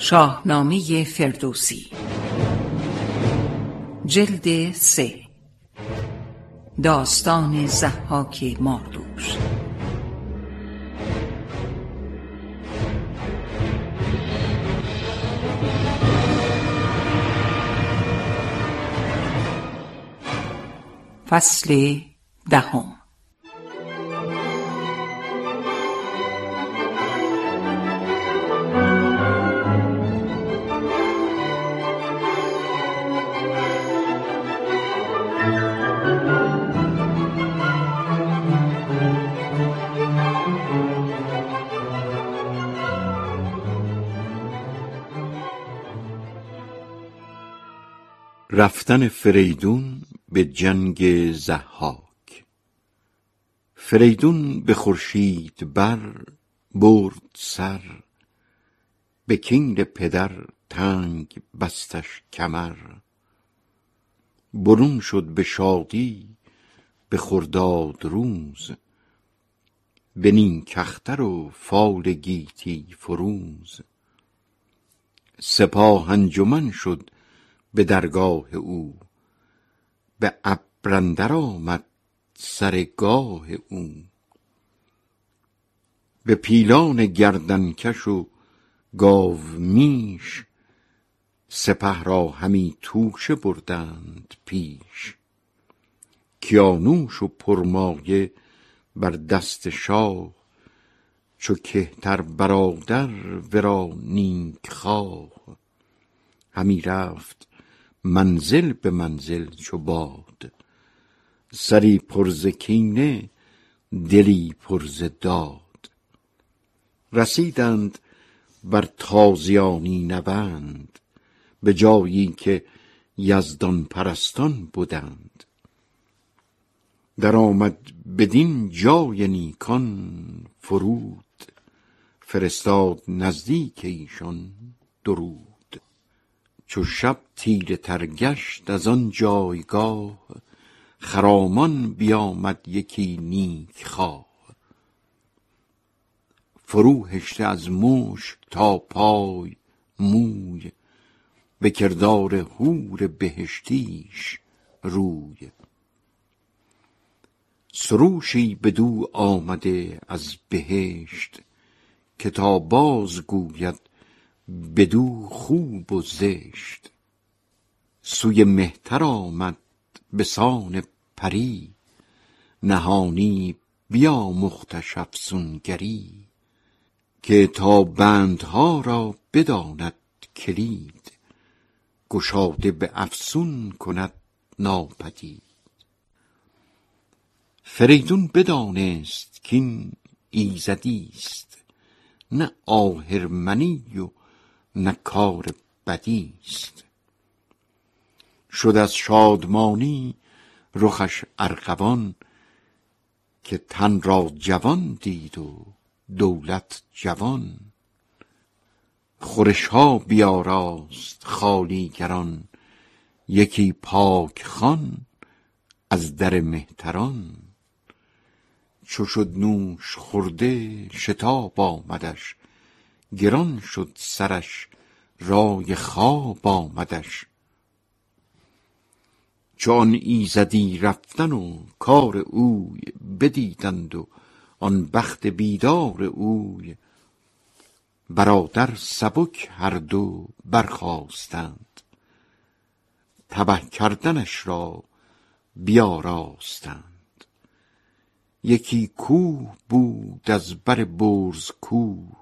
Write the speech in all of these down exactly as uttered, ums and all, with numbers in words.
شاهنامه فردوسی جلد سه داستان ضحاک ماردوش. فصل دهم. رفتن فریدون به جنگ ضحاک. فریدون به خورشید بر برد سر، به کین پدر تنگ بستش کمر. برون شد به شادی به خرداد روز، به نیکختر و فال گیتی فروز. سپاه انجمن شد به درگاه او، به ابر اندر آمد سرگاه او. به پیلان گردنکش و گاو میش، سپه را همی توشه بردند پیش. کیانوش و پرمایه بر دست شاه، چو کهتر برادر ورا نیک خواه. همی رفت منزل به منزل چو باد، سری پر ز کینه دلی پر ز داد. رسیدند بر تازیانی نبند، به جایی که یزدان پرستان بودند. در آمد بدین جای نیکان فرود، فرستاد نزدیک ایشان درود. چو شب تیره تر گشت از آن جایگاه، خرامان بیامد یکی نیک خواه. فرو هشته از مشک تا پای موی، به کردار حور بهشتیش روی. سروشی بدو آمده از بهشت، که تا باز گوید بدو خوب و زشت. سوی مهتر آمد به سان پری، نهانی بیاموختش افسونگری. که تا بندها را بداند کلید، گشاده به افسون کند ناپدید. فریدون بدانست کین ایزدیست، نه آهرمنی و نه کار بدیست. شد از شادمانی رخش ارغوان، که تن را جوان دید و دولت جوان. خورش ها بیاراست خالیگران، یکی پاک خوان از در مهتران. چو شد نوش خورده شتاب آمدش، گران شد سرش رای خواب آمدش. چون ایزدی رفتن و کار اوی بدیدند و آن بخت بیدار اوی، برادر سبک هر دو برخاستند، تبه کردنش را بیاراستند. یکی کوه بود از بر برز کوه،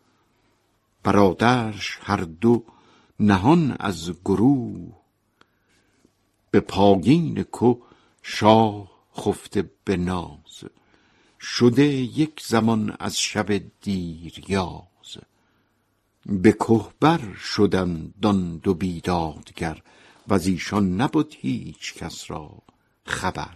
برادرش هر دو نهان از گروه. به پایین که شاه خفته به ناز، شده یک زمان از شب دیریاز. به که بر شدند آن دو بیدادگر، وز ایشان نبد هیچ کس را خبر.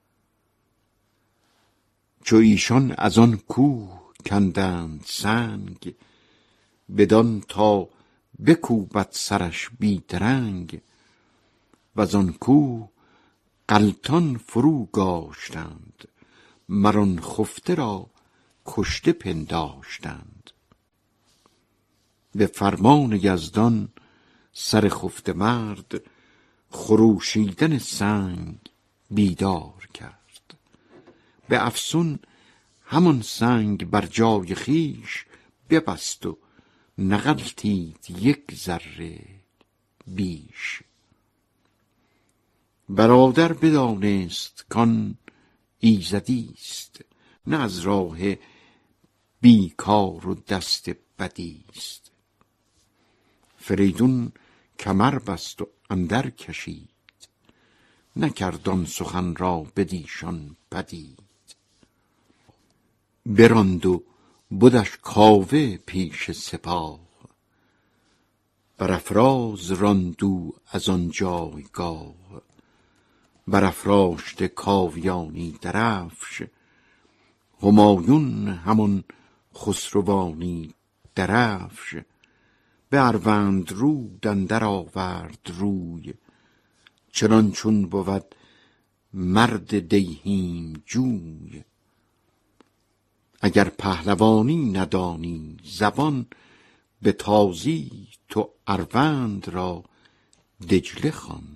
چو ایشان از آن کوه کندند سنگ، بدان تا بکوبد سرش بی درنگ. وز آن کوه غلطان فرو گاشتند، مر آن خفته را کشته پنداشتند. به فرمان یزدان سر خفته مرد خروشیدن سنگ بیدار کرد. به افسون همان سنگ بر جای خیش ببست و نغلتید یک ذره بیش. برادر بدانست کان ایزدیست، نه از راه بیکار و دست بدیست. فریدون کمر بست و اندر کشید، نکرد آن سخن را بدیشان پدید. براند و بدش کاوه پیش سپاه، برافراز راند او از آن جایگاه. برافراشته کاویانی درفش، همایون همان خسروانی درفش. به اروندرود اندر آورد روی، چنان چون بود مرد دیهیم جوی. اگر پهلوانی ندانی زبان، به تازی تو اروند را دجله خوان.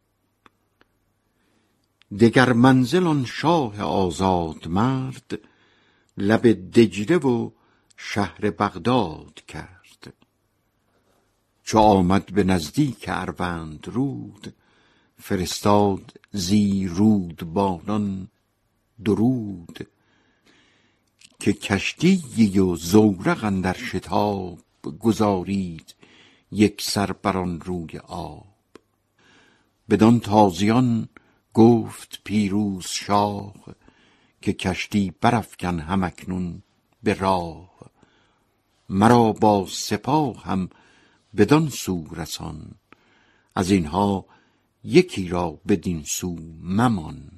دگر منزل آن شاه آزاد مرد، لب دجله و شهر بغداد کرد. چو آمد به نزدیک اروندرود، فرستاد زی رودبانان درود. که کشتی و زورق اندر شتاب، گذارید یک سر بر آن روی آب. بدان تازیان گفت پیروز شاه، که کشتی برافکن هم اکنون به راه. مرا با سپاه هم بدان سو رسان، از اینها یکی را بدین سو ممان.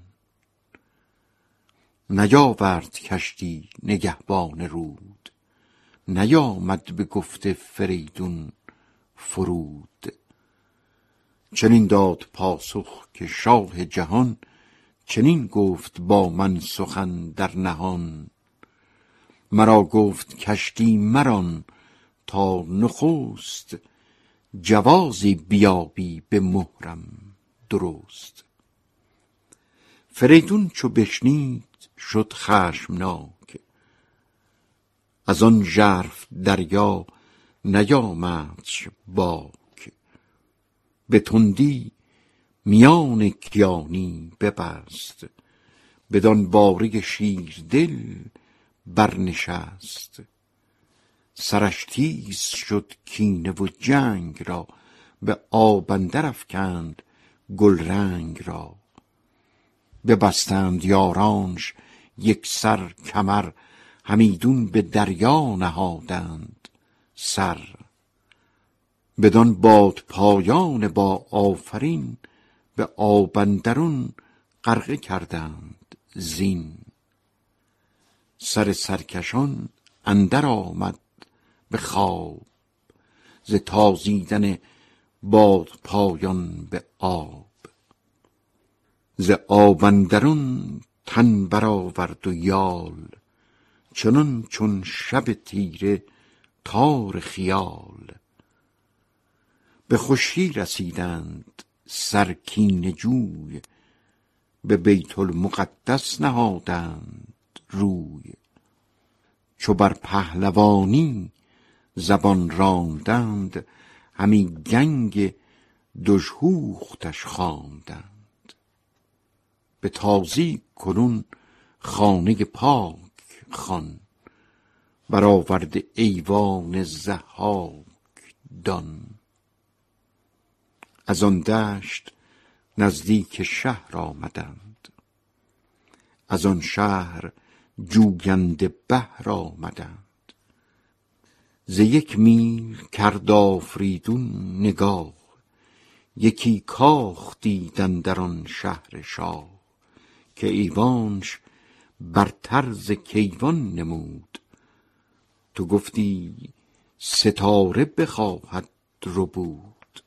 نیاورد کشتی نگهبان رود، نیامد به گفت فریدون فرود. چنین داد پاسخ که شاه جهان، چنین گفت با من سخن در نهان. مرا گفت کشتی مران تا نخست، جوازی بیابی به مهرم درست. فریدون چو بشنید شد خشمناک، از آن ژرف دریا نیامدش باک. به تندی میان کیانی ببست، بدان باره شیردل برنشست. سرش تیز شد کینه و جنگ را، به آب اندر افکند گلرنگ را. ببستند یارانش یک سر کمر، همیدون به دریا نهادند سر. بدان باد پایان با آفرین، به آب اندرون غرقه کردند زین. سر سرکشان اندر آمد به خواب، ز تازیدن باد پایان به آب. ز آب اندرون تن برآورد و یال، چنان چون شب تیره تار خیال. به خشکی رسیدند سر کینه جوی، به بیت المقدس نهادند روی. چو بر پهلوانی زبان راندند، همی گنگ دژهوختش خواندند. به تازی کنون خانه پاک خوان، برآورده ایوان ضحاک دان. از آن دشت نزدیک شهر آمدند، از آن شهر جوینده بحر آمدند. ز یک میل کرد آفریدون نگاه، یکی کاخ دید اندر آن شهر شاه. که ایوانش بر طرز کیوان نمود، تو گفتی ستاره بخواهد ربود.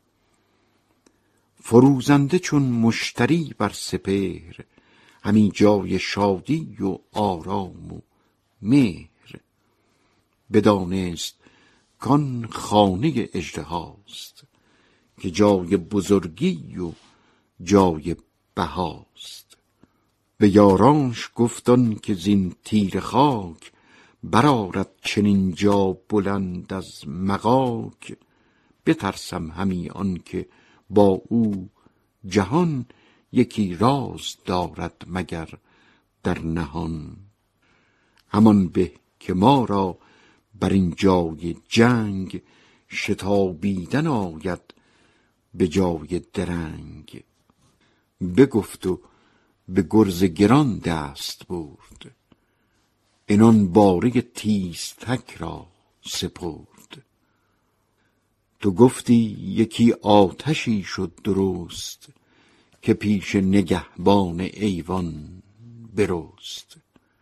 فروزنده چون مشتری بر سپهر، همی جای شادی و آرام و مهر. بدانست کان خانه اژدهاست، که جای بزرگی و جای بهاست. به یارانش گفتن که زین تیر خاک، برآرد چنین جا بلند از مغاک. بترسم همی آن که با او جهان، یکی راز دارد مگر در نهان. همان به که ما را بر این جای جنگ، شتابیدن آید به جای درنگ. بگفت و به گرز گران دست برد، عنان باره تیزتک را سپرد. تو گفتی یکی آتشی شد درست، که پیش نگهبان ایوان برست.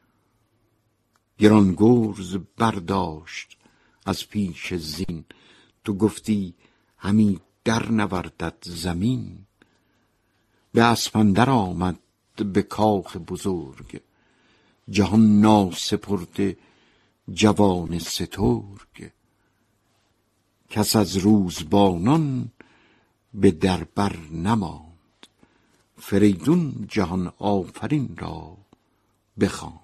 گران گرز برداشت از پیش زین، تو گفتی همی در نوردد زمین. به اسپ اندر آمد به کاخ بزرگ، جهان ناسپرده جوان سترگ. کس از روزبانان به در بر نماند، فریدون جهان آفرین را بخواند.